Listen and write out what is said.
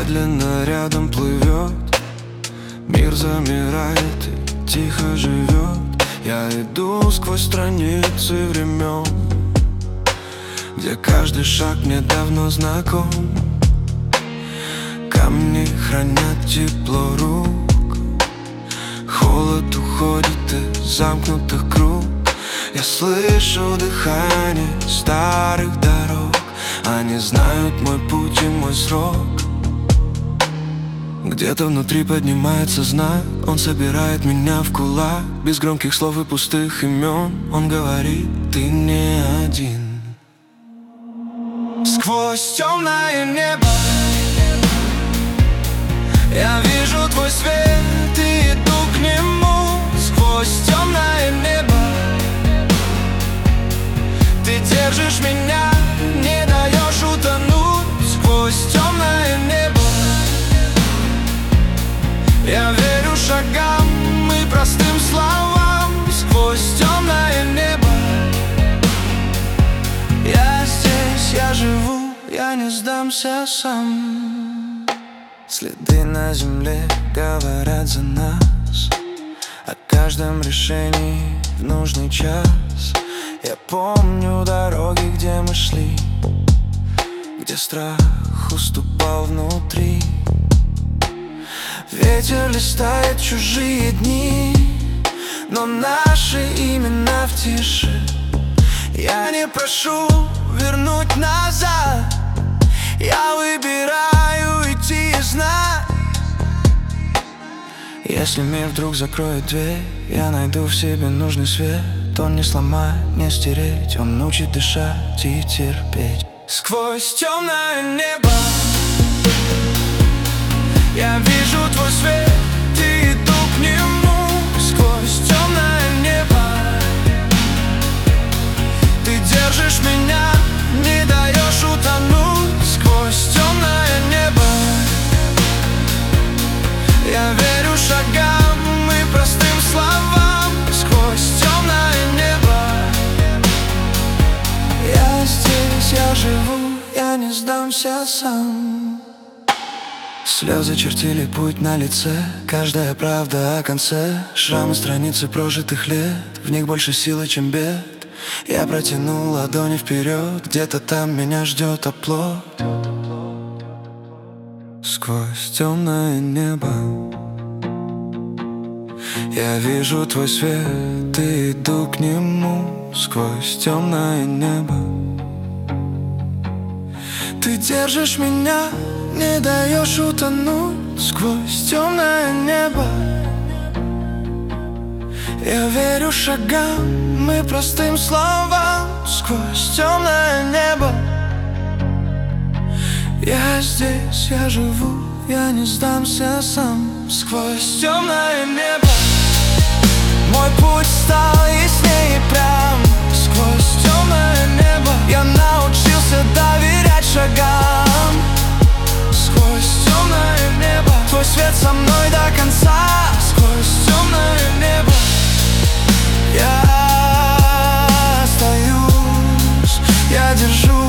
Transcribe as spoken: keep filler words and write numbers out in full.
медленно рядом плывет. Мир замирает и тихо живет. Я иду сквозь страницы времен, где каждый шаг мне давно знаком. Камни хранят тепло рук, холод уходит из замкнутых круг. Я слышу дыхание старых дорог, они знают мой путь и мой срок. Где-то внутри поднимается знак, он собирает меня в кулак. Без громких слов и пустых имен он говорит: ты не один. Сквозь темное небо я вижу твой свет и иду к нему. Сквозь темное небо ты держишь меня, не даешь утонуть. Сквозь темное небо я верю шагам и простым словам. Сквозь темное небо я здесь, я живу, я не сдамся сам. Следы на земле говорят за нас о каждом решении в нужный час. Я помню дороги, где мы шли, где страх уступал внутри. Ветер листает чужие дни, но наши имена в тиши. Я не прошу вернуть назад, я выбираю идти и знать. Если мир вдруг закроет дверь, я найду в себе нужный свет. Он не сломать, не стереть, он учит дышать и терпеть. Сквозь темное небо я вижу твой свет и иду к нему. Сквозь темное небо ты держишь меня, не даешь утонуть. Сквозь темное небо я верю шагам и простым словам. Сквозь темное небо я здесь, я живу, я не сдамся сам. Слезы чертили путь на лице, каждая правда о конце. Шрамы страницы прожитых лет, в них больше силы, чем бед. Я протянул ладони вперед, где-то там меня ждет оплот. Сквозь темное небо я вижу твой свет и иду к нему. Сквозь темное небо ты держишь меня, не даешь утонуть. Сквозь темное небо я верю шагам и простым словам. Сквозь темное небо я здесь, я живу, я не сдамся сам. Сквозь темное небо мой путь стал яснее и прям. Сквозь темное небо я научился доверять шагам. Сквозь темное небо твой свет со мной до конца. Сквозь темное небо я остаюсь, я держу